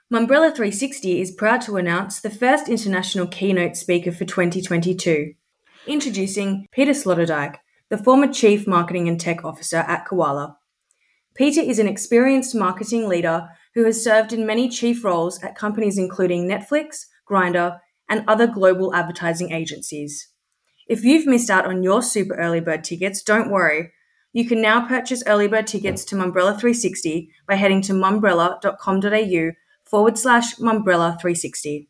Mumbrella 360 is proud to announce the first international keynote speaker for 2022. Introducing Peter Sloterdijk, the former Chief Marketing and Tech Officer at Koala. Peter is an experienced marketing leader who has served in many chief roles at companies including Netflix, Grindr, and other global advertising agencies. If you've missed out on your super early bird tickets, don't worry. You can now purchase early bird tickets to Mumbrella 360 by heading to mumbrella.com.au/Mumbrella 360.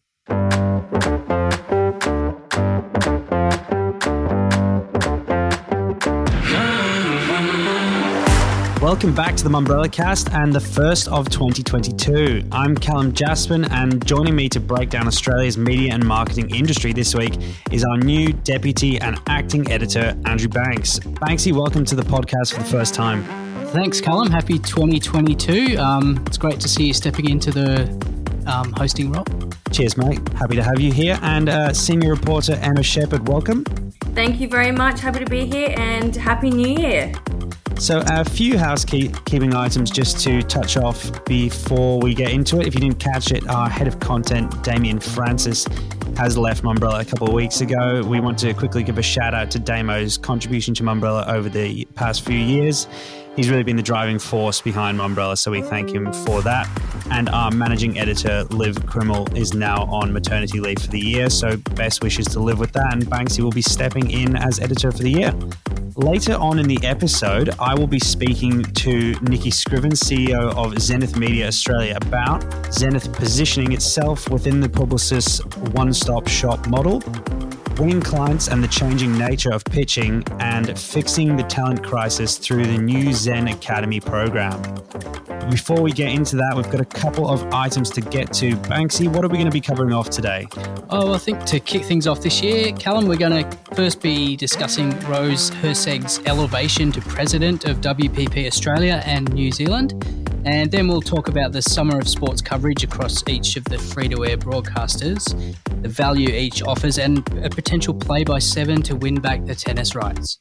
Welcome back to the Mumbrella Cast and the first of 2022. I'm Callum Jaspin, and joining me to break down Australia's media and marketing industry this week is our new Deputy and Acting Editor, Andrew Banks. Banksy, welcome to the podcast for the first time. Thanks, Callum. Happy 2022. It's great to see you stepping into the hosting role. Cheers, mate. Happy to have you here. And senior reporter Emma Shepherd, welcome. Thank you very much. Happy to be here and Happy New Year. So a few housekeeping items just to touch off before we get into it. If you didn't catch it, our head of content, Damien Francis, has left Mumbrella a couple of weeks ago. We want to quickly give a shout out to Damo's contribution to Mumbrella over the past few years. He's really been the driving force behind Mumbrella, so we thank him for that. And our managing editor, Liv Krimmel, is now on maternity leave for the year, so best wishes to Liv with that, and Banksy will be stepping in as editor for the year. Later on in the episode, I will be speaking to Nikki Scriven, CEO of Zenith Media Australia, about Zenith positioning itself within the Publicis one-stop shop model, winning clients and the changing nature of pitching, and fixing the talent crisis through the new Zen Academy program. Before we get into that, we've got a couple of items to get to. Banksy, what are we going to be covering off today? Oh, I think to kick things off this year, Callum, we're going to first be discussing Rose Herseg's elevation to president of WPP Australia and New Zealand. And then we'll talk about the summer of sports coverage across each of the free-to-air broadcasters, the value each offers, and a potential play by Seven to win back the tennis rights.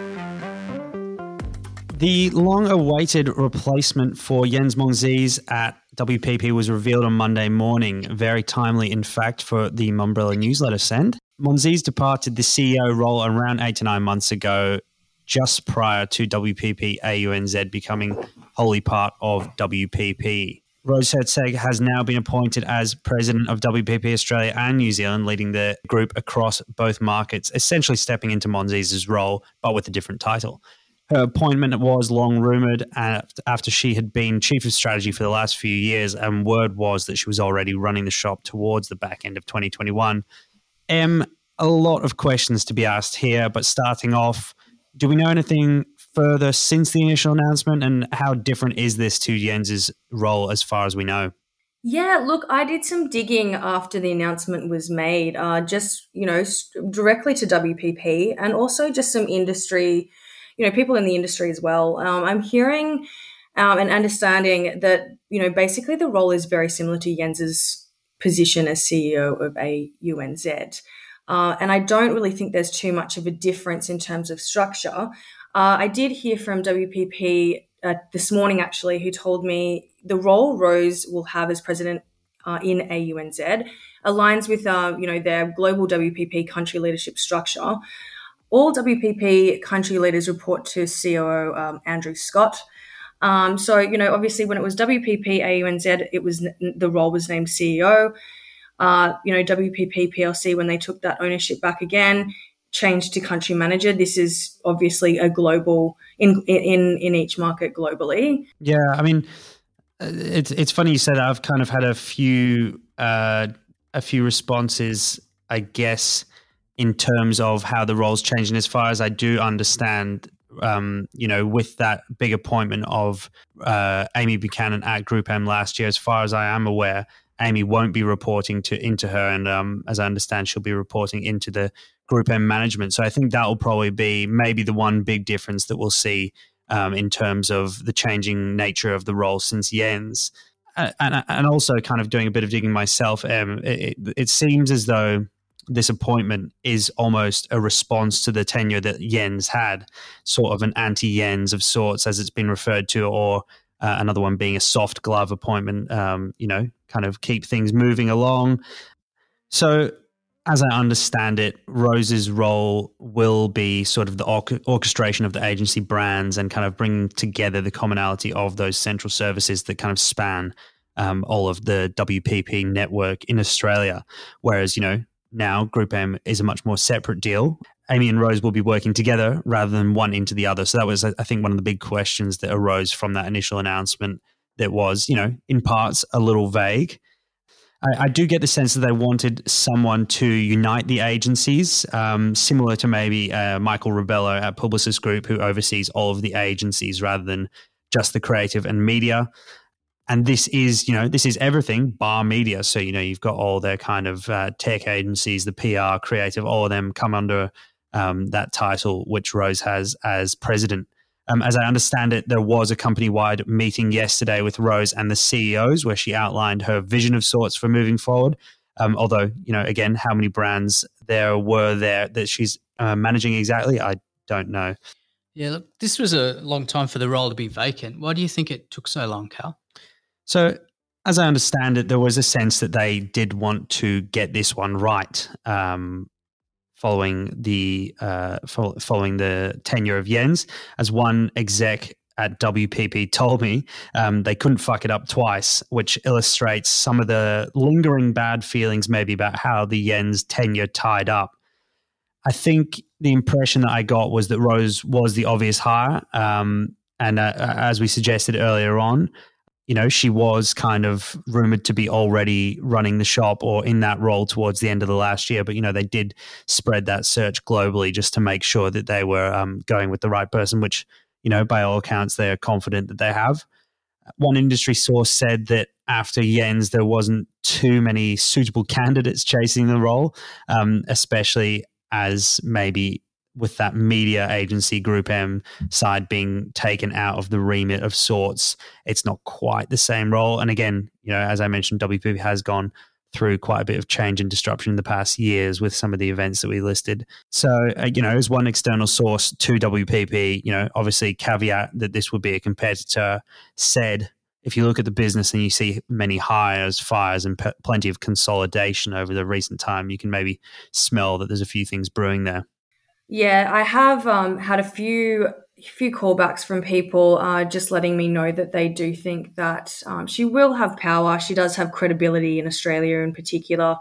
The long-awaited replacement for Jens Monsees at WPP was revealed on Monday morning. Very timely, in fact, for the Mumbrella newsletter send. Monsees departed the CEO role around 8 to 9 months ago, just prior to WPP AUNZ becoming wholly part of WPP. Rose Herseg has now been appointed as president of WPP Australia and New Zealand, leading the group across both markets, essentially stepping into Monsees' role, but with a different title. Her appointment was long rumoured after she had been chief of strategy for the last few years, and word was that she was already running the shop towards the back end of 2021. A lot of questions to be asked here, but starting off, do we know anything further since the initial announcement, and how different is this to Jens's role as far as we know? Yeah, look, I did some digging after the announcement was made, directly to WPP, and also just some industry, people in the industry as well. I'm hearing and understanding that, basically the role is very similar to Jens's position as CEO of AUNZ. And I don't really think there's too much of a difference in terms of structure. I did hear from WPP this morning, actually, who told me the role Rose will have as president in AUNZ aligns with, their global WPP country leadership structure. All WPP country leaders report to COO Andrew Scott. Obviously when it was WPP AUNZ, the role was named CEO. WPP PLC, when they took that ownership back again, changed to country manager. This is obviously a global in each market globally. Yeah, I mean, it's funny you said that. I've kind of had a few responses, I guess, in terms of how the role's changing. As far as I do understand, with that big appointment of Amy Buchanan at Group M last year, as far as I am aware, Amy won't be reporting into her, and as I understand, she'll be reporting into the Group M management. So I think that will probably be maybe the one big difference that we'll see in terms of the changing nature of the role since Jens. And also kind of doing a bit of digging myself, it seems as though this appointment is almost a response to the tenure that Jens had, sort of an anti-Jens of sorts, as it's been referred to, or another one being a soft glove appointment, kind of keep things moving along. So as I understand it, Rose's role will be sort of the orchestration of the agency brands and kind of bringing together the commonality of those central services that kind of span all of the WPP network in Australia. Whereas, now Group M is a much more separate deal. Amy and Rose will be working together rather than one into the other. So that was, I think, one of the big questions that arose from that initial announcement that was, in parts a little vague. I do get the sense that they wanted someone to unite the agencies, similar to maybe Michael Rebello at Publicis Group, who oversees all of the agencies rather than just the creative and media. And this is everything bar media. So, you've got all their kind of tech agencies, the PR, creative, all of them come under that title, which Rose has as president. As I understand it, there was a company-wide meeting yesterday with Rose and the CEOs where she outlined her vision of sorts for moving forward. Although, again, how many brands there were there that she's managing exactly, I don't know. Yeah, look, this was a long time for the role to be vacant. Why do you think it took so long, Cal? So, as I understand it, there was a sense that they did want to get this one right. Following the tenure of Jens, as one exec at WPP told me, they couldn't fuck it up twice, which illustrates some of the lingering bad feelings maybe about how the Jens tenure tied up. I think the impression that I got was that Rose was the obvious hire, and as we suggested earlier on, she was kind of rumored to be already running the shop or in that role towards the end of the last year. But, they did spread that search globally just to make sure that they were going with the right person, which, by all accounts, they are confident that they have. One industry source said that after Jens, there wasn't too many suitable candidates chasing the role, especially as maybe with that media agency Group M side being taken out of the remit of sorts, it's not quite the same role. And again, as I mentioned, WPP has gone through quite a bit of change and disruption in the past years with some of the events that we listed. So, as one external source to WPP, obviously caveat that this would be a competitor, said, if you look at the business and you see many hires, fires, and plenty of consolidation over the recent time, you can maybe smell that there's a few things brewing there. Yeah, I have had a few callbacks from people just letting me know that they do think that she will have power. She does have credibility in Australia in particular.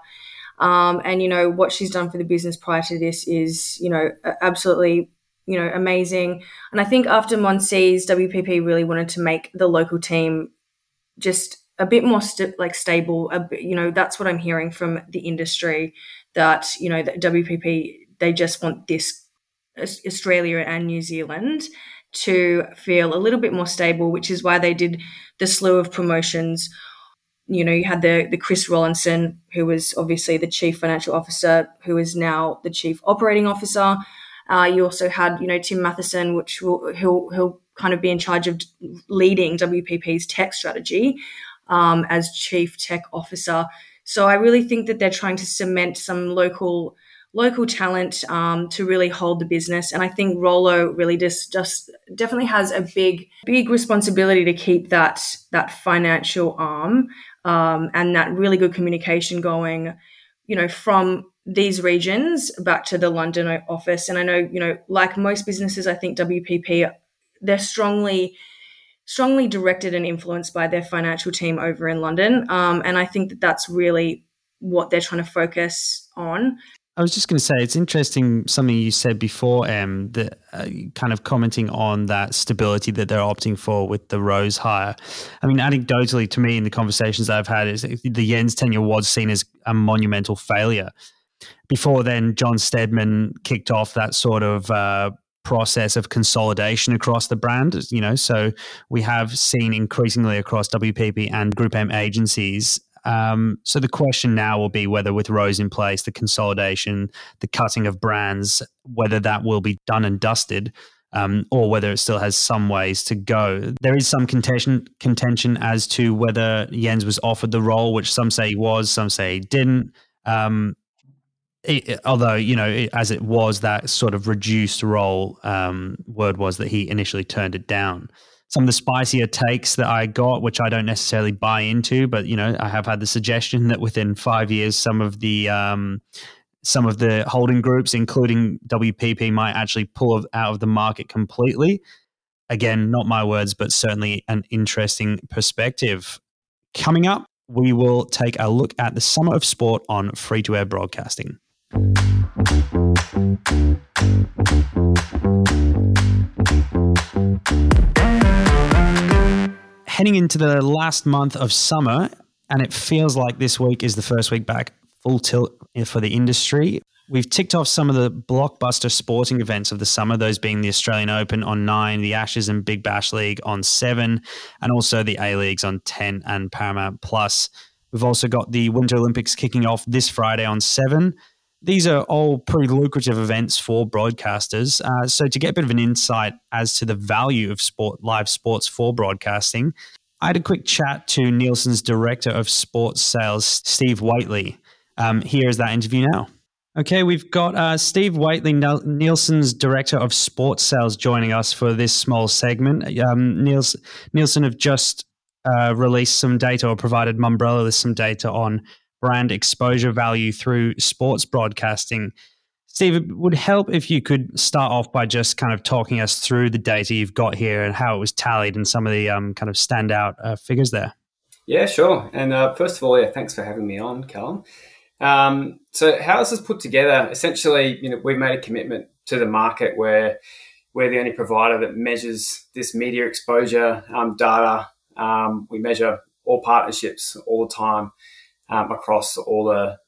And, what she's done for the business prior to this is, absolutely, amazing. And I think after Monsies, WPP really wanted to make the local team just a bit more stable. That's what I'm hearing from the industry, that, that WPP, they just want this Australia and New Zealand to feel a little bit more stable, which is why they did the slew of promotions. You had the Chris Rollinson, who was obviously the chief financial officer, who is now the chief operating officer. You also had, Tim Matheson, he'll kind of be in charge of leading WPP's tech strategy as chief tech officer. So I really think that they're trying to cement some local talent to really hold the business. And I think Rollo really just definitely has a big responsibility to keep that financial arm and that really good communication going, from these regions back to the London office. And I know, like most businesses, I think WPP, they're strongly directed and influenced by their financial team over in London. And I think that that's really what they're trying to focus on. I was just going to say, it's interesting something you said before, that kind of commenting on that stability that they're opting for with the Rose hire. I mean, anecdotally to me in the conversations I've had, is the Jens tenure was seen as a monumental failure. Before then, John Stedman kicked off that sort of process of consolidation across the brand, so we have seen increasingly across WPP and Group M agencies. So the question now will be whether with Rose in place, the consolidation, the cutting of brands, whether that will be done and dusted, or whether it still has some ways to go. There is some contention as to whether Jens was offered the role, which some say he was, some say he didn't. Although, as it was that sort of reduced role, word was that he initially turned it down. some of the spicier takes that I got, which I don't necessarily buy into, but I have had the suggestion that within 5 years, some of the holding groups, including WPP, might actually pull out of the market completely. Again, not my words, but certainly an interesting perspective. Coming up, we will take a look at the summer of sport on free-to-air broadcasting. Heading into the last month of summer, and it feels like this week is the first week back full tilt for the industry. We've ticked off some of the blockbuster sporting events of the summer, those being the Australian Open on 9, the Ashes and Big Bash League on 7, and also the A-Leagues on 10 and Paramount Plus. We've also got the Winter Olympics kicking off this Friday on 7. These are all pretty lucrative events for broadcasters. So to get a bit of an insight as to the value of live sports for broadcasting, I had a quick chat to Nielsen's Director of Sports Sales, Steve Whateley. Here is that interview now. Okay, we've got Steve Whateley, Nielsen's Director of Sports Sales, joining us for this small segment. Nielsen have just released some data, or provided Mumbrella with some data on brand exposure value through sports broadcasting. Steve, it would help if you could start off by just kind of talking us through the data you've got here and how it was tallied and some of the kind of standout figures there. Yeah, sure. And first of all, thanks for having me on, Callum. So how this is put together, essentially, we've made a commitment to the market where we're the only provider that measures this media exposure data. We measure all partnerships all the time across all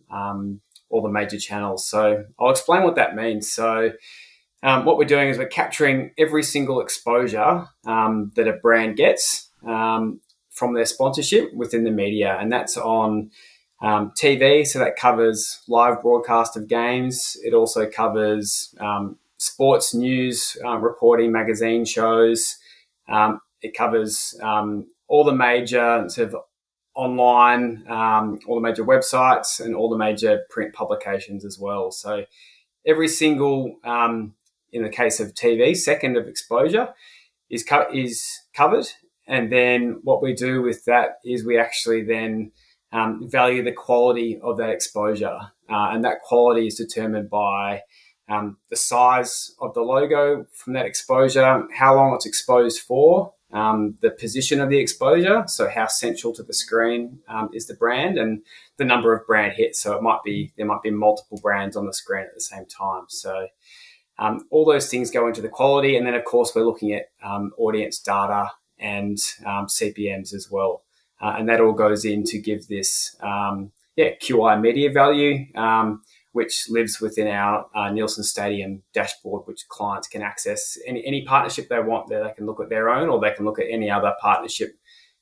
the major channels. So I'll explain what that means. So what we're doing is we're capturing every single exposure that a brand gets from their sponsorship within the media, and that's on TV, so that covers live broadcast of games. It also covers sports news, reporting, magazine shows. It covers all the major sort of online, all the major websites and all the major print publications as well. So every single, in the case of TV, second of exposure is covered. And then what we do with that is we actually then value the quality of that exposure. And that quality is determined by the size of the logo from that exposure, how long it's exposed for, the position of the exposure, so how central to the screen is the brand, and the number of brand hits. So there might be multiple brands on the screen at the same time. So all those things go into the quality. And then, of course, we're looking at audience data and CPMs as well. And that all goes in to give this QI media value, which lives within our Nielsen Stadium dashboard, which clients can access any partnership they want. There, they can look at their own, or they can look at any other partnership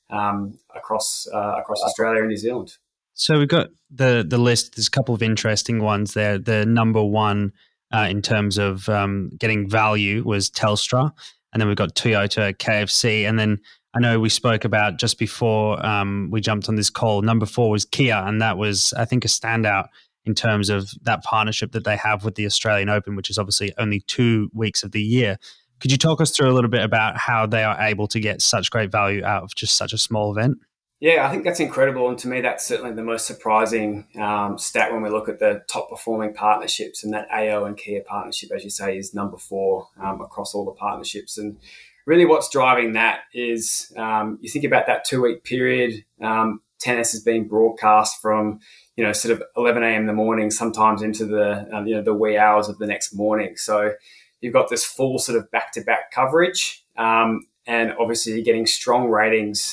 across Australia and New Zealand. So we've got the list. There's a couple of interesting ones there. The number one in terms of getting value was Telstra, and then we've got Toyota, KFC, and then I know we spoke about just before we jumped on this call, number 4 was Kia, and that was, I think, a standout in terms of that partnership that they have with the Australian Open, which is obviously only 2 weeks of the year. Could you talk us through a little bit about how they are able to get such great value out of just such a small event? Yeah, I think that's incredible. And to me, that's certainly the most surprising stat when we look at the top performing partnerships. And that AO and Kia partnership, as you say, is number 4 across all the partnerships. And really what's driving that is you think about that 2-week period, tennis is being broadcast from, sort of 11 a.m. in the morning, sometimes into the wee hours of the next morning. So you've got this full sort of back-to-back coverage, and obviously you're getting strong ratings.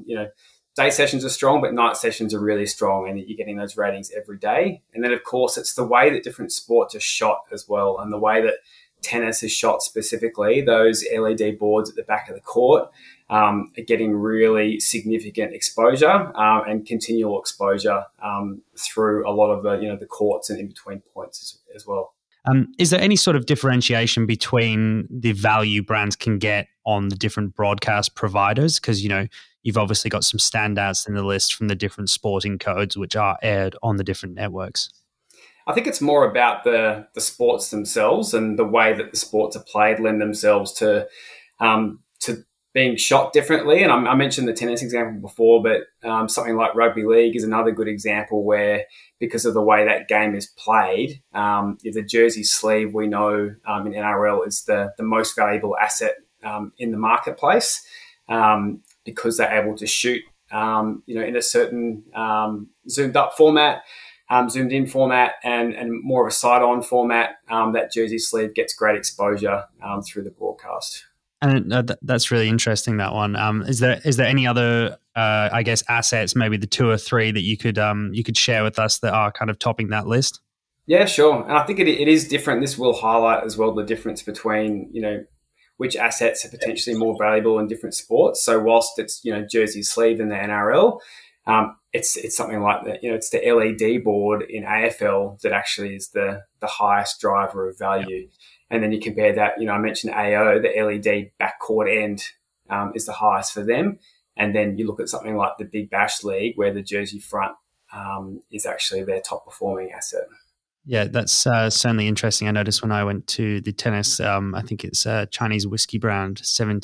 Day sessions are strong, but night sessions are really strong, and you're getting those ratings every day. And then, of course, it's the way that different sports are shot as well, and the way that tennis is shot specifically. Those LED boards at the back of the court are getting really significant exposure and continual exposure through a lot of the courts and in between points as well. Is there any sort of differentiation between the value brands can get on the different broadcast providers? Because, you've obviously got some standouts in the list from the different sporting codes which are aired on the different networks. I think it's more about the sports themselves and the way that the sports are played lend themselves to being shot differently. And I mentioned the tennis example before, but something like rugby league is another good example where, because of the way that game is played, the jersey sleeve we know in NRL is the most valuable asset in the marketplace, because they're able to shoot, in a certain zoomed up format, zoomed in format, and more of a side-on format. That jersey sleeve gets great exposure through the broadcast. And that's really interesting, that one. Is there any other, I guess, assets, maybe the 2 or 3 that you could share with us that are kind of topping that list? Yeah, sure. And I think it is different. This will highlight as well the difference between, which assets are potentially more valuable in different sports. So whilst it's, jersey sleeve in the NRL, it's something like that. It's the LED board in AFL that actually is the highest driver of value. Yep. And then you compare that, I mentioned AO, the LED backcourt end is the highest for them. And then you look at something like the Big Bash League, where the jersey front is actually their top performing asset. Yeah, that's certainly interesting. I noticed when I went to the tennis, I think it's Chinese whiskey brand,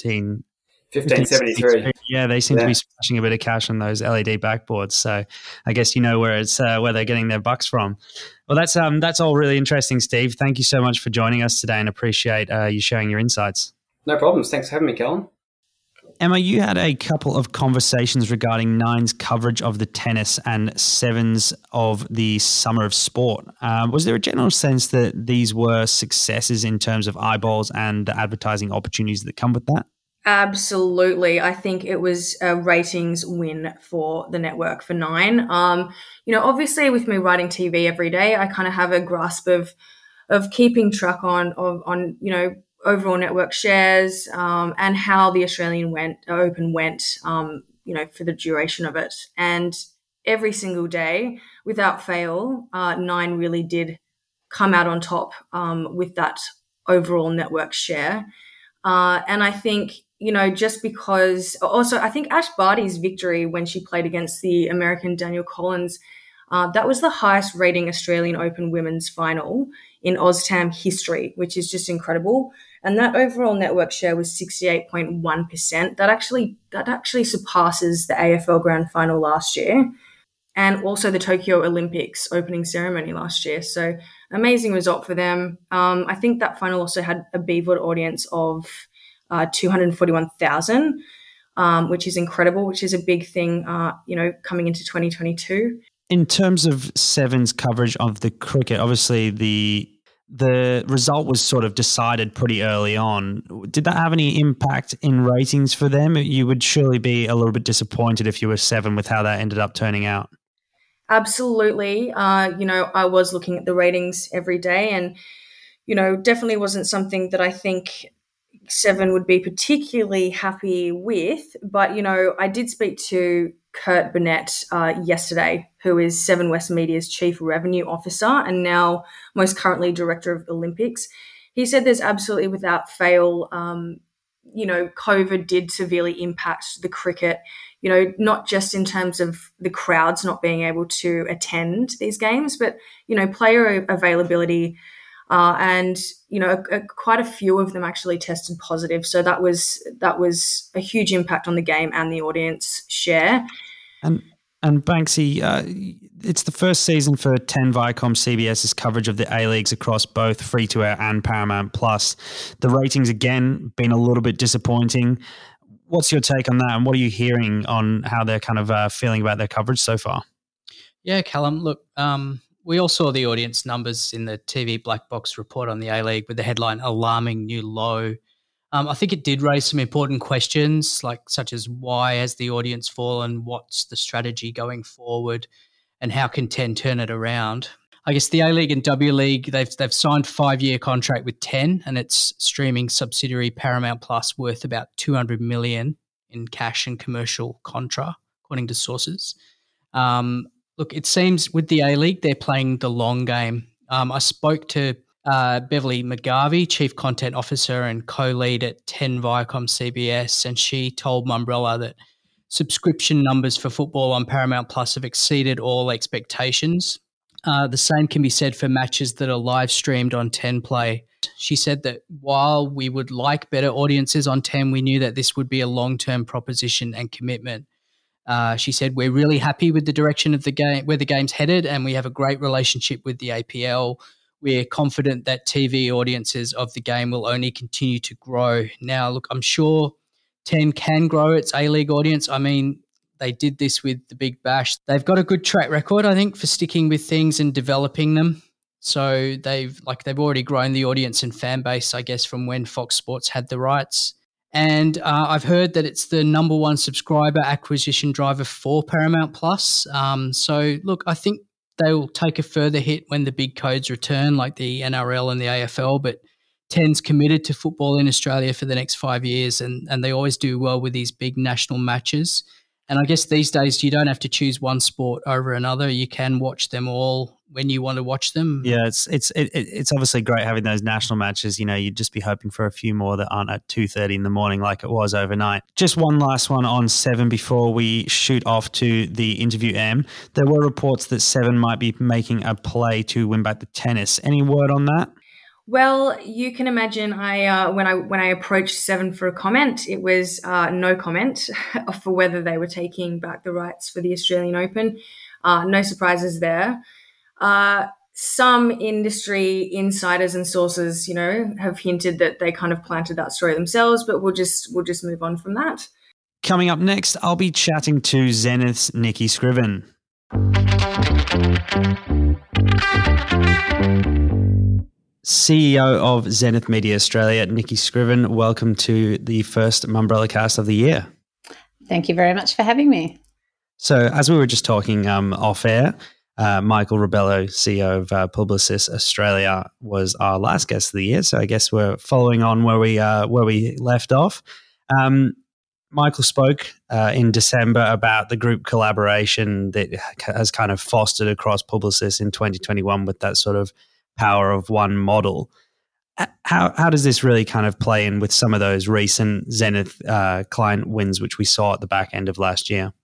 1573. Yeah, they seem to be splashing a bit of cash on those LED backboards. So I guess where they're getting their bucks from. Well, that's all really interesting, Steve. Thank you so much for joining us today, and appreciate you sharing your insights. No problems. Thanks for having me, Callum. Emma, you had a couple of conversations regarding Nine's coverage of the tennis and Seven's of the Summer of Sport. Was there a general sense that these were successes in terms of eyeballs and the advertising opportunities that come with that? Absolutely. I think it was a ratings win for the network, for Nine. Obviously with me writing TV every day, I kind of have a grasp of keeping track on overall network shares, and how the Australian Open went, for the duration of it. And every single day, without fail, Nine really did come out on top with that overall network share. And I think, just because also I think Ash Barty's victory when she played against the American Danielle Collins, that was the highest rating Australian Open women's final in OzTam history, which is just incredible. And that overall network share was 68.1%. That actually surpasses the AFL Grand Final last year, and also the Tokyo Olympics opening ceremony last year. So amazing result for them. I think that final also had a BVOD audience of 241,000, which is incredible, which is a big thing, coming into 2022. In terms of Seven's coverage of the cricket, obviously the result was sort of decided pretty early on. Did that have any impact in ratings for them? You would surely be a little bit disappointed if you were Seven with how that ended up turning out. Absolutely. I was looking at the ratings every day, and, definitely wasn't something that I think Seven would be particularly happy with. But, I did speak to Kurt Burnett yesterday, who is Seven West Media's Chief Revenue Officer and now most currently Director of Olympics. He said there's absolutely, without fail, COVID did severely impact the cricket, not just in terms of the crowds not being able to attend these games, but, player availability, and, quite a few of them actually tested positive. So that was a huge impact on the game and the audience share. And Banksy, it's the first season for 10 Viacom CBS's coverage of the A-Leagues across both free-to-air and Paramount+. The ratings, again, been a little bit disappointing. What's your take on that, and what are you hearing on how they're kind of feeling about their coverage so far? Yeah, Callum, look, we all saw the audience numbers in the TV Black Box report on the A-League with the headline "Alarming New Low." I think it did raise some important questions, such as why has the audience fallen, what's the strategy going forward, and how can 10 turn it around? I guess the A-League and W League, they've signed 5-year contract with 10, and its streaming subsidiary Paramount Plus worth about $200 million in cash and commercial contra, according to sources. Look, it seems with the A-League, they're playing the long game. I spoke to Beverly McGarvey, Chief Content Officer and co-lead at 10 Viacom CBS, and she told Mumbrella that subscription numbers for football on Paramount Plus have exceeded all expectations. The same can be said for matches that are live streamed on 10 Play, She said that while we would like better audiences on 10, we knew that this would be a long-term proposition and commitment. She said, we're really happy with the direction of the game, where the game's headed, and we have a great relationship with the APL. We're confident that TV audiences of the game will only continue to grow. Now, look, I'm sure 10 can grow its A-League audience. I mean, they did this with the Big Bash. They've got a good track record, I think, for sticking with things and developing them. So they've already grown the audience and fan base, I guess, from when Fox Sports had the rights. And I've heard that it's the number one subscriber acquisition driver for Paramount Plus. So, look, I think they will take a further hit when the big codes return, like the NRL and the AFL. But 10's committed to football in Australia for the next 5 years, and they always do well with these big national matches. And I guess these days you don't have to choose one sport over another. You can watch them all when you want to watch them. Yeah, it's obviously great having those national matches. You know, you'd just be hoping for a few more that aren't at 2:30 in the morning like it was overnight. Just one last one on Seven before we shoot off to the interview, Em. There were reports that Seven might be making a play to win back the tennis. Any word on that? Well, you can imagine when I approached Seven for a comment, it was no comment for whether they were taking back the rights for the Australian Open. No surprises there. Some industry insiders and sources, you know, have hinted that they kind of planted that story themselves, but we'll just move on from that. Coming up next, I'll be chatting to Zenith's Nikki Scriven. CEO of Zenith Media Australia, Nikki Scriven, welcome to the first Mumbrella Cast of the year. Thank you very much for having me. So, as we were just talking off air, Michael Rebello, CEO of Publicis Australia, was our last guest of the year. So, I guess we're following on where we left off. Michael spoke in December about the group collaboration that has kind of fostered across Publicis in 2021 with that sort of power of one model. How does this really kind of play in with some of those recent Zenith client wins, which we saw at the back end of last year?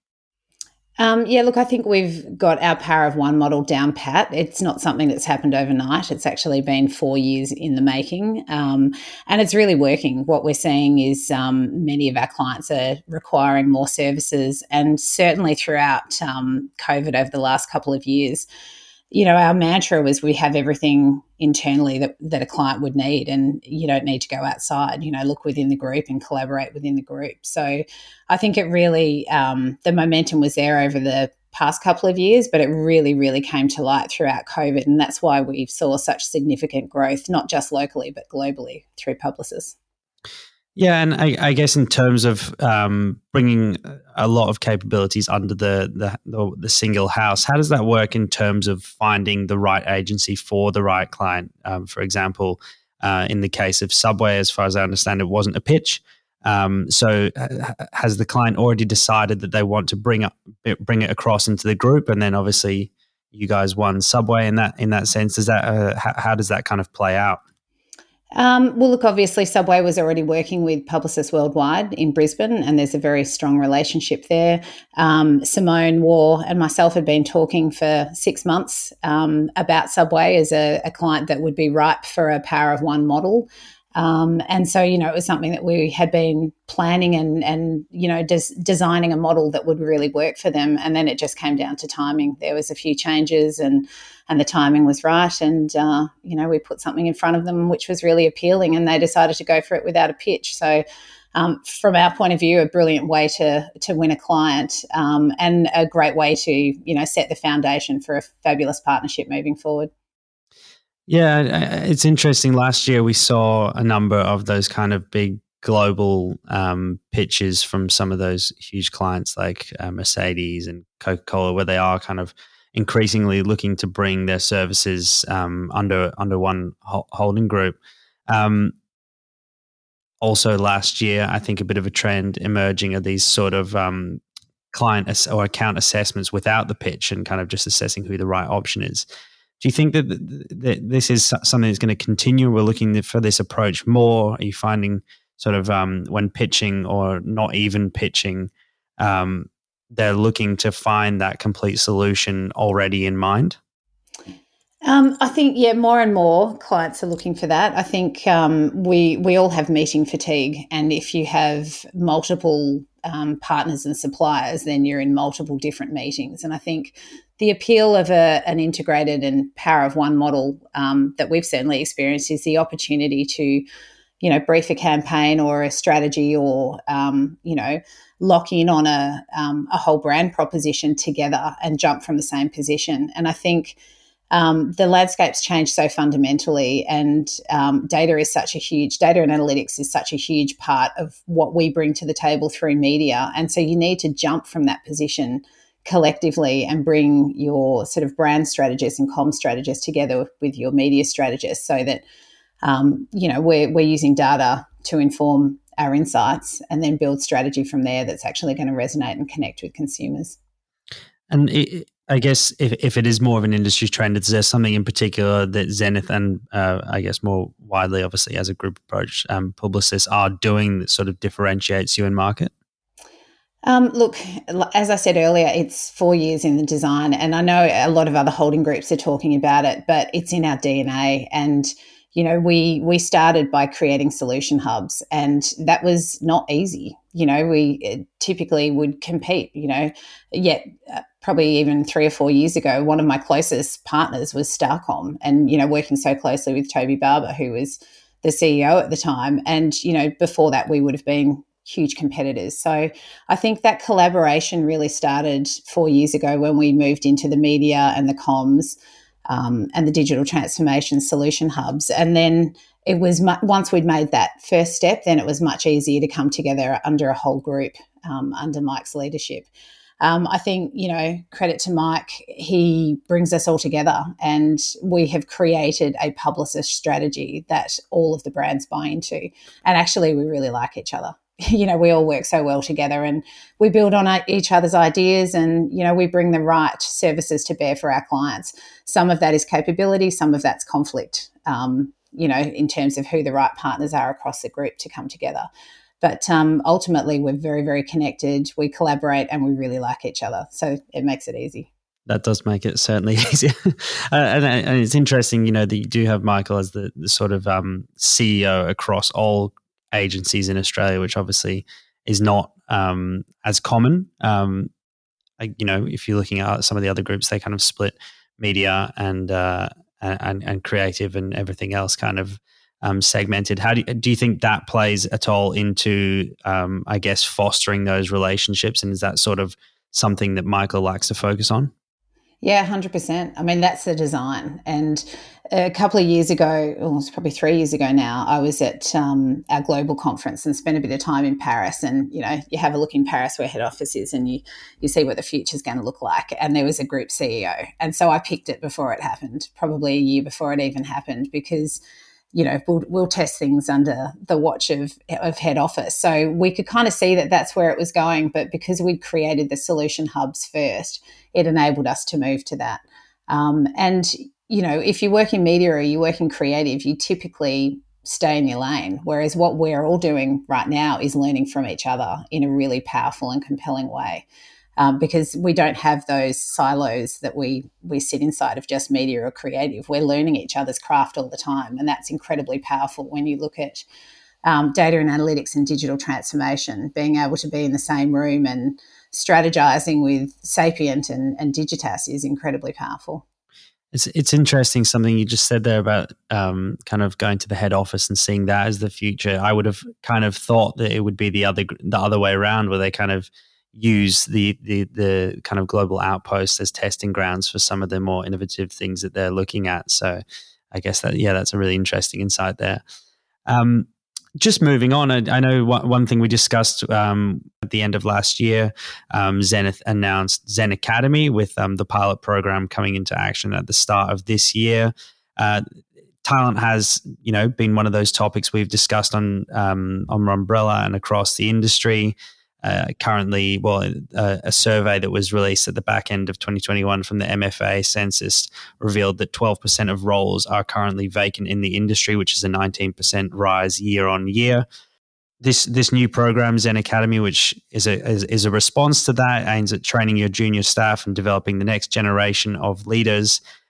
Yeah, look, I think we've got our power of one model down pat. It's not something that's happened overnight. It's actually been 4 years in the making, and it's really working. What we're seeing is many of our clients are requiring more services, and certainly throughout COVID over the last couple of years, you know, our mantra was we have everything internally that a client would need, and you don't need to go outside, you know, look within the group and collaborate within the group. So I think it really, the momentum was there over the past couple of years, but it really, really came to light throughout COVID. And that's why we saw such significant growth, not just locally, but globally through Publicis. Yeah, and I guess in terms of bringing a lot of capabilities under the single house, how does that work in terms of finding the right agency for the right client? For example, in the case of Subway, as far as I understand, it wasn't a pitch. So has the client already decided that they want to bring it across into the group, and then obviously you guys won Subway in that sense? Does that how does that kind of play out? Well, look, obviously Subway was already working with Publicis Worldwide in Brisbane, and there's a very strong relationship there. Simone War and myself had been talking for 6 months about Subway as a client that would be ripe for a power of one model. And so, you know, it was something that we had been planning and you know, designing a model that would really work for them. And then it just came down to timing. There was a few changes and the timing was right. And, you know, we put something in front of them, which was really appealing, and they decided to go for it without a pitch. So from our point of view, a brilliant way to win a client, and a great way to, you know, set the foundation for a fabulous partnership moving forward. Yeah, it's interesting. Last year we saw a number of those kind of big global pitches from some of those huge clients like Mercedes and Coca-Cola, where they are kind of increasingly looking to bring their services under one holding group. Also last year, I think a bit of a trend emerging of these sort of client or account assessments without the pitch and kind of just assessing who the right option is. Do you think that this is something that's going to continue? We're looking for this approach more. Are you finding sort of when pitching or not even pitching, they're looking to find that complete solution already in mind? I think, more and more clients are looking for that. I think we all have meeting fatigue, and if you have multiple partners and suppliers, then you're in multiple different meetings. And I think the appeal of an integrated and power of one model that we've certainly experienced is the opportunity to, brief a campaign or a strategy or, lock in on a whole brand proposition together and jump from the same position. And I think the landscape's changed so fundamentally, and data and analytics is such a huge part of what we bring to the table through media. And so you need to jump from that position collectively and bring your sort of brand strategists and comm strategists together with your media strategists so that, we're using data to inform our insights and then build strategy from there that's actually going to resonate and connect with consumers. And I guess if it is more of an industry trend, is there something in particular that Zenith and I guess more widely, obviously as a group approach, Publicis are doing that sort of differentiates you in market? Look, as I said earlier, it's 4 years in the design, and I know a lot of other holding groups are talking about it, but it's in our DNA. And we started by creating solution hubs, and that was not easy. We typically would compete, yet probably even 3 or 4 years ago, one of my closest partners was Starcom, and, working so closely with Toby Barber, who was the CEO at the time. And, before that, we would have been huge competitors. So I think that collaboration really started 4 years ago when we moved into the media and the comms and the digital transformation solution hubs. And then it was once we'd made that first step, then it was much easier to come together under a whole group under Mike's leadership. I think, credit to Mike, he brings us all together, and we have created a Publicis strategy that all of the brands buy into. And actually, we really like each other. We all work so well together, and we build on each other's ideas, and, we bring the right services to bear for our clients. Some of that is capability, some of that's conflict, in terms of who the right partners are across the group to come together. But ultimately, we're very, very connected. We collaborate and we really like each other. So it makes it easy. That does make it certainly easier. And it's interesting, that you do have Michael as the sort of CEO across all agencies in Australia, which obviously is not as common. If you're looking at some of the other groups, they kind of split media and creative and everything else kind of segmented. How do you think that plays at all into, fostering those relationships? And is that sort of something that Michael likes to focus on? Yeah, 100%. I mean, that's the design. And a couple of years ago, it's probably 3 years ago now, I was at our global conference and spent a bit of time in Paris. And, you have a look in Paris where head office is, and you see what the future is going to look like. And there was a group CEO. And so I picked it before it happened, probably a year before it even happened, because we'll test things under the watch of head office. So we could kind of see that that's where it was going. But because we'd created the solution hubs first, it enabled us to move to that. If you work in media or you work in creative, you typically stay in your lane. Whereas what we're all doing right now is learning from each other in a really powerful and compelling way. Because we don't have those silos that we sit inside of just media or creative. We're learning each other's craft all the time, and that's incredibly powerful when you look at data and analytics and digital transformation. Being able to be in the same room and strategizing with Sapient and Digitas is incredibly powerful. It's interesting something you just said there about kind of going to the head office and seeing that as the future. I would have kind of thought that it would be the other way around, where they kind of use the kind of global outposts as testing grounds for some of the more innovative things that they're looking at. So I guess that's a really interesting insight there. Just moving on, I know one thing we discussed at the end of last year, Zenith announced Zen Academy with the pilot program coming into action at the start of this year. Talent has, been one of those topics we've discussed on Mumbrella and across the industry. Currently, a survey that was released at the back end of 2021 from the MFA census revealed that 12% of roles are currently vacant in the industry, which is a 19% rise year on year. This new program, Zen Academy, which is a response to that, aims at training your junior staff and developing the next generation of leaders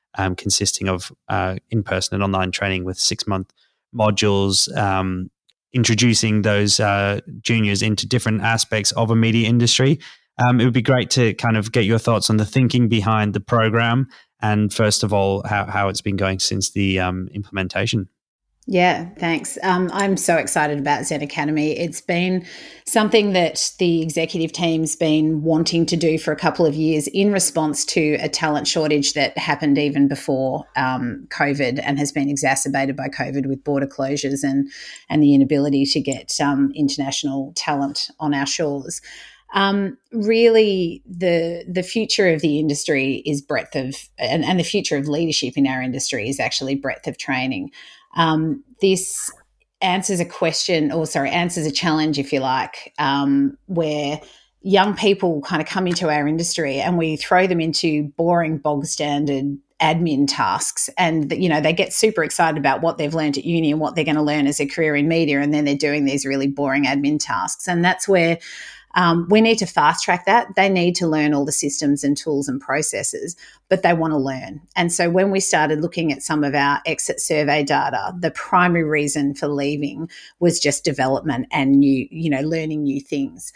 consisting of in-person and online training with 6-month modules, introducing those juniors into different aspects of a media industry. It would be great to kind of get your thoughts on the thinking behind the program and, first of all, how it's been going since the implementation. Yeah, thanks. I'm so excited about Zen Academy. It's been something that the executive team's been wanting to do for a couple of years in response to a talent shortage that happened even before COVID and has been exacerbated by COVID with border closures and the inability to get international talent on our shores. Really, the future of the industry is breadth of, and the future of leadership in our industry is actually breadth of training. This answers a challenge, if you like, where young people kind of come into our industry and we throw them into boring, bog standard admin tasks, and they get super excited about what they've learned at uni and what they're going to learn as a career in media, and then they're doing these really boring admin tasks, and that's where we need to fast track that. They need to learn all the systems and tools and processes, but they want to learn. And so when we started looking at some of our exit survey data, the primary reason for leaving was just development and learning new things.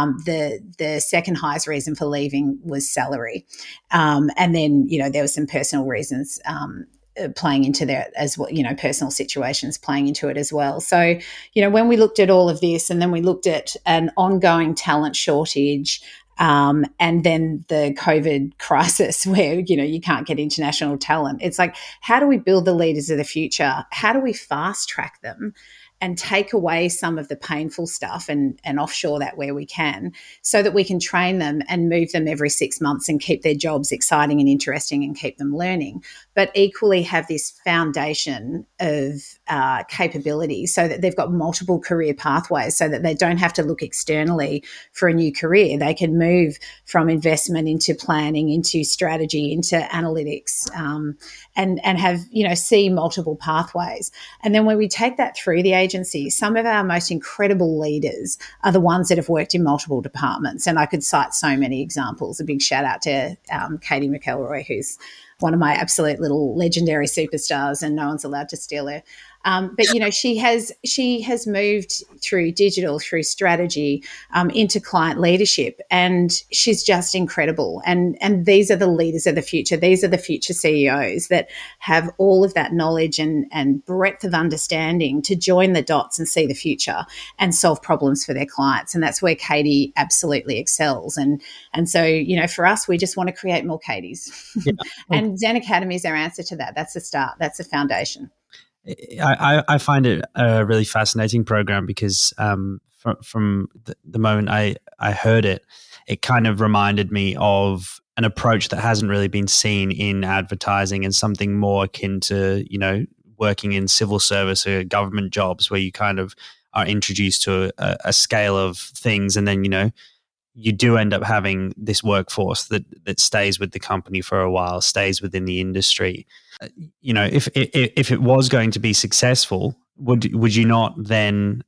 The second highest reason for leaving was salary. And then, there were some personal reasons playing into that as well, personal situations playing into it as well. So, when we looked at all of this, and then we looked at an ongoing talent shortage, and then the COVID crisis where, you can't get international talent, it's like, how do we build the leaders of the future? How do we fast track them and take away some of the painful stuff and offshore that where we can, so that we can train them and move them every 6 months and keep their jobs exciting and interesting and keep them learning, but equally have this foundation of capability so that they've got multiple career pathways, so that they don't have to look externally for a new career. They can move from investment into planning, into strategy, into analytics, and have, see multiple pathways. And then when we take that through the agency, some of our most incredible leaders are the ones that have worked in multiple departments. And I could cite so many examples. A big shout out to Katie McElroy, who's one of my absolute little legendary superstars, and no one's allowed to steal her. But she has moved through digital, through strategy, into client leadership, and she's just incredible. And these are the leaders of the future. These are the future CEOs that have all of that knowledge and breadth of understanding to join the dots and see the future and solve problems for their clients. And that's where Katie absolutely excels. And so, for us, we just want to create more Katies. Yeah. And Zen Academy is our answer to that. That's the start. That's the foundation. I find it a really fascinating program because from the moment I heard it, it kind of reminded me of an approach that hasn't really been seen in advertising, and something more akin to, working in civil service or government jobs, where you kind of are introduced to a scale of things, and then, you do end up having this workforce that stays with the company for a while, stays within the industry. If it was going to be successful, would you not then,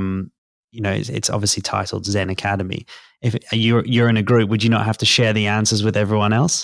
it's obviously titled Zen Academy. If you're in a group, would you not have to share the answers with everyone else?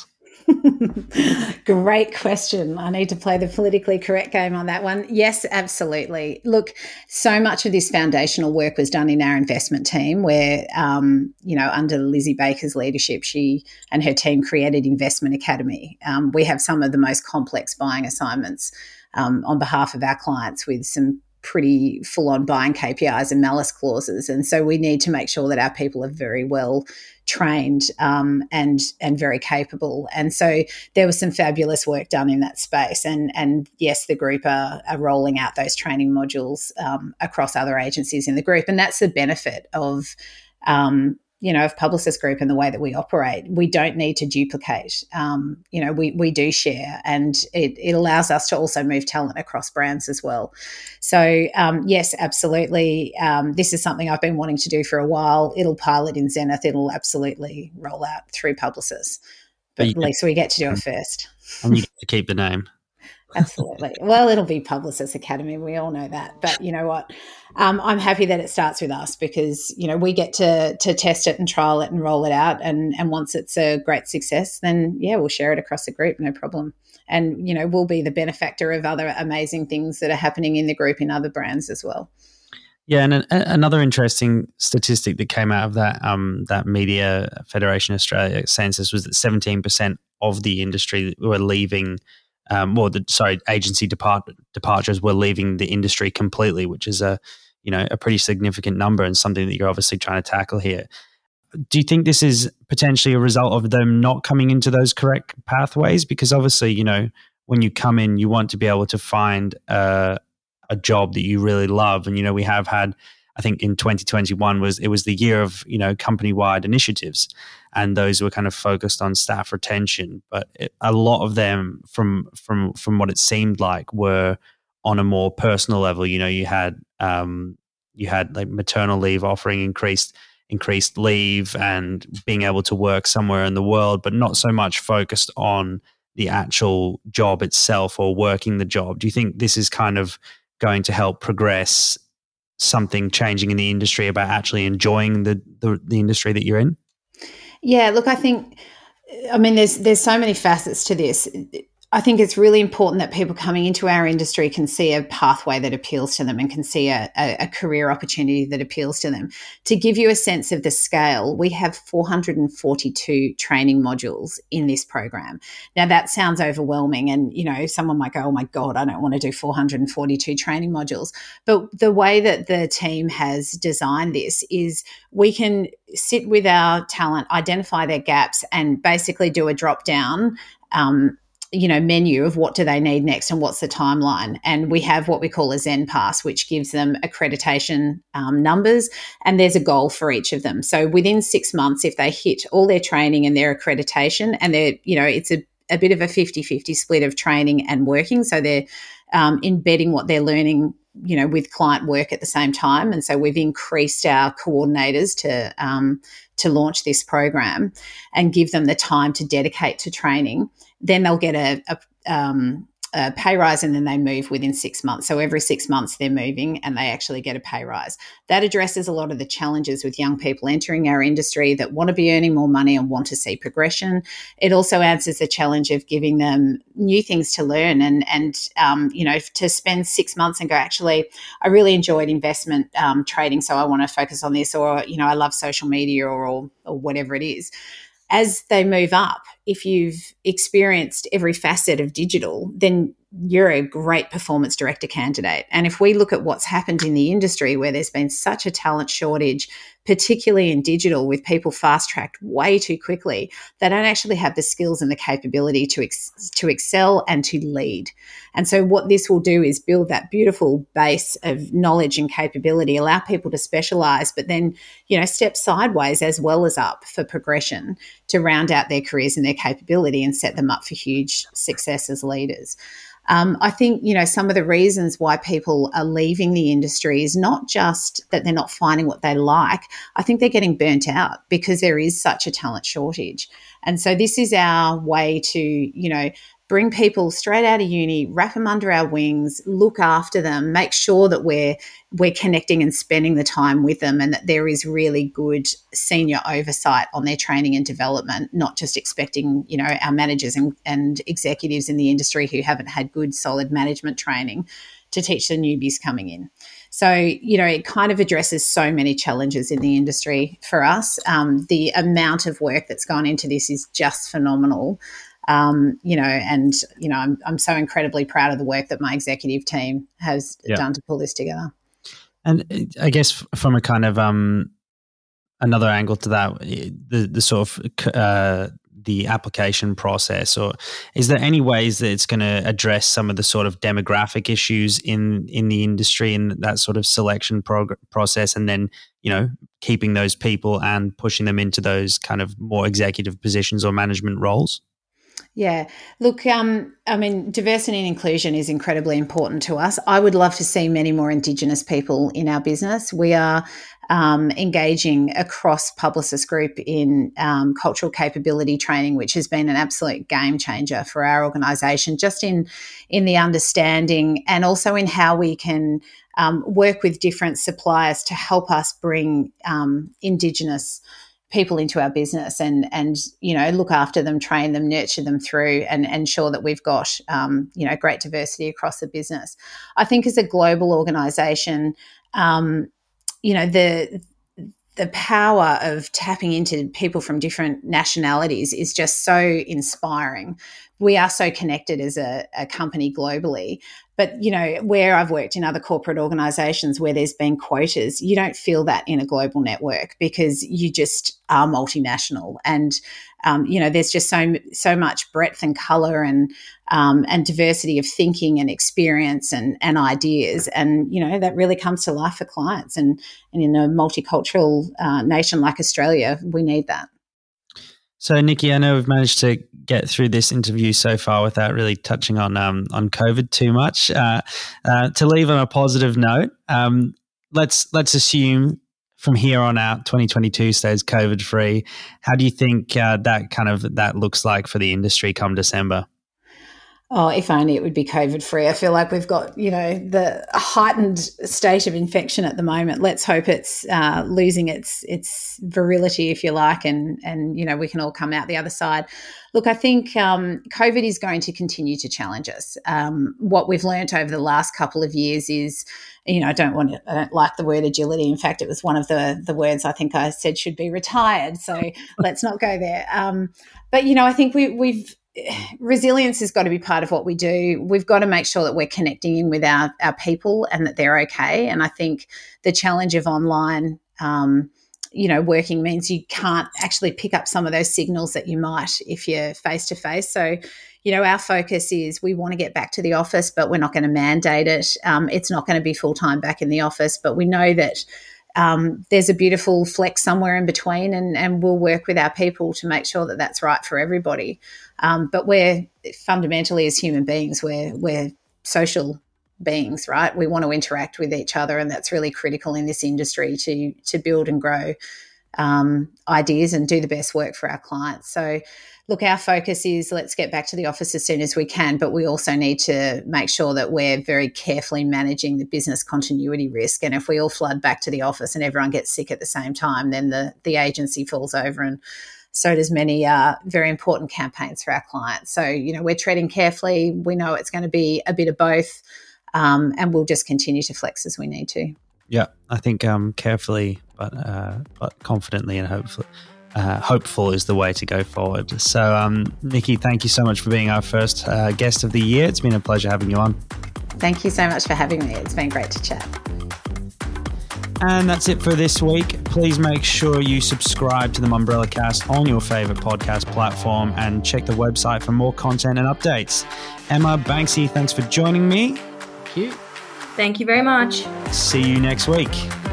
Great question. I need to play the politically correct game on that one. Yes, absolutely. Look, so much of this foundational work was done in our investment team where, under Lizzie Baker's leadership, she and her team created Investment Academy. We have some of the most complex buying assignments on behalf of our clients with some pretty full-on buying KPIs and malice clauses. And so we need to make sure that our people are very well trained and very capable. And so there was some fabulous work done in that space. And yes, the group are rolling out those training modules across other agencies in the group. And that's the benefit of of Publicis Group and the way that we operate. We don't need to duplicate. We do share, and it allows us to also move talent across brands as well. So, yes, absolutely. This is something I've been wanting to do for a while. It'll pilot in Zenith. It'll absolutely roll out through Publicis. But at least we get to do it first. And you get to keep the name. Absolutely. Well, it'll be Publicis Academy. We all know that. But you know what? I'm happy that it starts with us because, we get to test it and trial it and roll it out. And once it's a great success, then, we'll share it across the group, no problem. And, we'll be the benefactor of other amazing things that are happening in the group in other brands as well. Yeah, and another interesting statistic that came out of that Media Federation Australia census was that 17% of the industry were leaving, agency departures were leaving the industry completely, which is a pretty significant number and something that you're obviously trying to tackle here. Do you think this is potentially a result of them not coming into those correct pathways? Because obviously, when you come in, you want to be able to find a job that you really love. And, we have had, I think in 2021 was the year of, company-wide initiatives, and those were kind of focused on staff retention. But a lot of them from what it seemed like were on a more personal level. You had like maternal leave offering increased leave and being able to work somewhere in the world, but not so much focused on the actual job itself or working the job. Do you think this is kind of going to help progress something changing in the industry about actually enjoying the industry that you're in? Yeah, look, there's so many facets to this. I think it's really important that people coming into our industry can see a pathway that appeals to them and can see a career opportunity that appeals to them. To give you a sense of the scale, we have 442 training modules in this program. Now, that sounds overwhelming and, someone might go, oh my God, I don't want to do 442 training modules. But the way that the team has designed this is we can sit with our talent, identify their gaps and basically do a drop down menu of what do they need next and what's the timeline. And we have what we call a Zen Pass, which gives them accreditation numbers, and there's a goal for each of them. So within 6 months, if they hit all their training and their accreditation, and they're, it's a bit of a 50-50 split of training and working. So they're embedding what they're learning, with client work at the same time. And so we've increased our coordinators to launch this program and give them the time to dedicate to training. Then they'll get a pay rise and then they move within 6 months. So every 6 months they're moving and they actually get a pay rise. That addresses a lot of the challenges with young people entering our industry that want to be earning more money and want to see progression. It also answers the challenge of giving them new things to learn and to spend 6 months and go, actually, I really enjoyed investment trading, so I want to focus on this, or, I love social media or whatever it is. As they move up, if you've experienced every facet of digital, then you're a great performance director candidate. And if we look at what's happened in the industry where there's been such a talent shortage, particularly in digital, with people fast-tracked way too quickly, they don't actually have the skills and the capability to excel and to lead. And so what this will do is build that beautiful base of knowledge and capability, allow people to specialize, but then, step sideways as well as up for progression to round out their careers and their capability and set them up for huge success as leaders. I think, some of the reasons why people are leaving the industry is not just that they're not finding what they like. I think they're getting burnt out because there is such a talent shortage. And so this is our way to, bring people straight out of uni, wrap them under our wings, look after them, make sure that we're connecting and spending the time with them, and that there is really good senior oversight on their training and development, not just expecting, our managers and executives in the industry who haven't had good, solid management training to teach the newbies coming in. So, it kind of addresses so many challenges in the industry for us. The amount of work that's gone into this is just phenomenal. I'm so incredibly proud of the work that my executive team has done to pull this together. And I guess from a kind of another angle to that, the sort of the application process, or is there any ways that it's going to address some of the sort of demographic issues in the industry and that sort of selection process, and then keeping those people and pushing them into those kind of more executive positions or management roles? Yeah. Look, I mean, diversity and inclusion is incredibly important to us. I would love to see many more Indigenous people in our business. We are engaging across Publicis Group in cultural capability training, which has been an absolute game changer for our organisation, just in the understanding and also in how we can work with different suppliers to help us bring Indigenous people into our business and look after them, train them, nurture them through, and ensure that we've got great diversity across the business. I think as a global organisation, the power of tapping into people from different nationalities is just so inspiring. We are so connected as a company globally. But, where I've worked in other corporate organisations where there's been quotas, you don't feel that in a global network because you just are multinational. And, there's just so much breadth and colour and diversity of thinking and experience and ideas. And, that really comes to life for clients. And in a multicultural nation like Australia, we need that. So, Nikki, I know we've managed to get through this interview so far without really touching on COVID too much. To leave on a positive note, let's assume from here on out, 2022 stays COVID free. How do you think that looks like for the industry come December? Oh, if only it would be COVID free. I feel like we've got, the heightened state of infection at the moment. Let's hope it's losing its virility, if you like, and we can all come out the other side. Look, I think COVID is going to continue to challenge us. What we've learnt over the last couple of years is, I don't like the word agility. In fact, it was one of the words I think I said should be retired. So let's not go there. But I think we've resilience has got to be part of what we do. We've got to make sure that we're connecting in with our people and that they're okay. And I think the challenge of online, working means you can't actually pick up some of those signals that you might if you're face-to-face. So, our focus is we want to get back to the office, but we're not going to mandate it. It's not going to be full-time back in the office, but we know that there's a beautiful flex somewhere in between, and we'll work with our people to make sure that that's right for everybody. But we're fundamentally, as human beings, we're social beings, right? We want to interact with each other, and that's really critical in this industry to build and grow ideas and do the best work for our clients. So, look, our focus is let's get back to the office as soon as we can, but we also need to make sure that we're very carefully managing the business continuity risk. And if we all flood back to the office and everyone gets sick at the same time, then the agency falls over, and so does many very important campaigns for our clients. So, we're treading carefully. We know it's going to be a bit of both, and we'll just continue to flex as we need to. Yeah, I think carefully but confidently and hopeful is the way to go forward. So, Nikki, thank you so much for being our first guest of the year. It's been a pleasure having you on. Thank you so much for having me. It's been great to chat. And that's it for this week. Please make sure you subscribe to the Mumbrella Cast on your favourite podcast platform and check the website for more content and updates. Emma, Banksy, thanks for joining me. Thank you. Thank you very much. See you next week.